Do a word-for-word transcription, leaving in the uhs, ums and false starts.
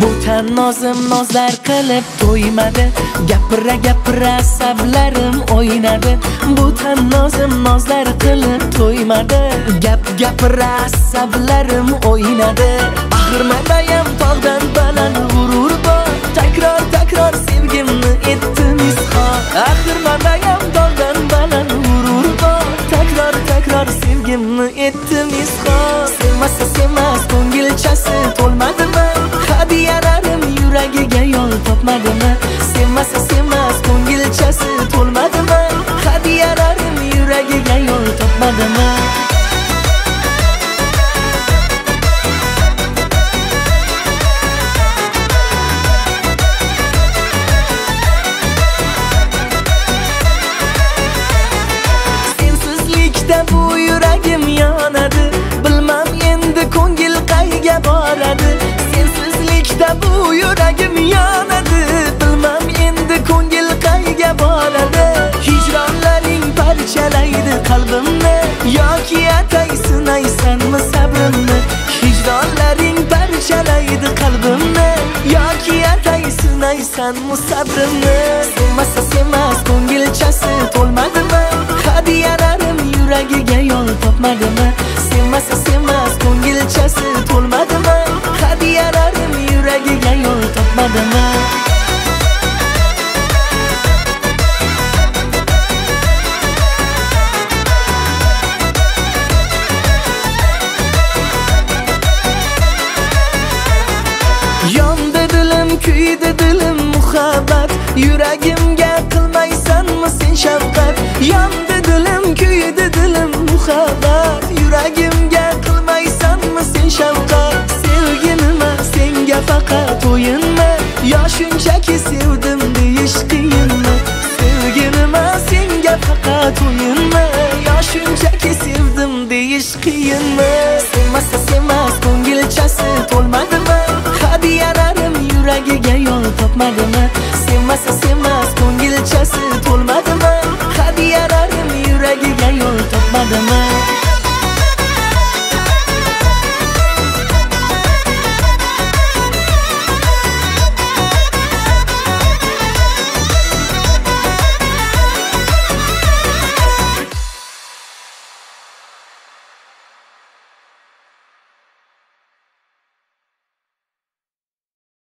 Bu tan nozim nozlar qilib to'ymadi, gapira gapira sablarim o'ynadi. Bu tan nozim nozlar qilib to'ymadi, gap gapira sablarim o'ynadi. Axir mandayam tog'dan baland g'urur bor, takror takror sevgimni etdim izhor. Axir mandayam tog'dan baland g'urur bor, takror takror sevgimni etdim izhor. Sevmasa sevmas ko'ngilchasi to'lmadimi? Hadiyalarim yuragiga yo'l topmadimi? Sevmasa sevmas ko'ngilchasi to'lmadimi? Hadiyalarim yuragiga yo'l topmadimi? Sensizlikda bu yuragim yonadi, bilmam endi ko'ngil qayga boradi. Sensizlikda bu yuragim yonadi, bilmam endi ko'ngil qayga boradi. Hijronlaring parchalaydi qalbimni, yoki atay sinaysanmi sabrimni? Hijronlaring parchalaydi qalbimni, yoki atay sinaysanmi sabrimni? Sevmasa sevmas ko'ngilchasi to'lmadimi? Hadiyalarim yuragiga yo'l topmadimi? Sevmasa sevmas ko'ngilchasi to'lmadimi? Hadiyalarim yuragiga yo'l topmadimi? Yondi dilim, kuydi dilim muhabbat, yuragimga qilmaysanmi sen shafqat? Yondi dilim, kuydi dilim muhabbat, yuragimga qilmaysanmi sen shafqat? Sevgi nima, senga faqat o'yinmi? Yo shunchaki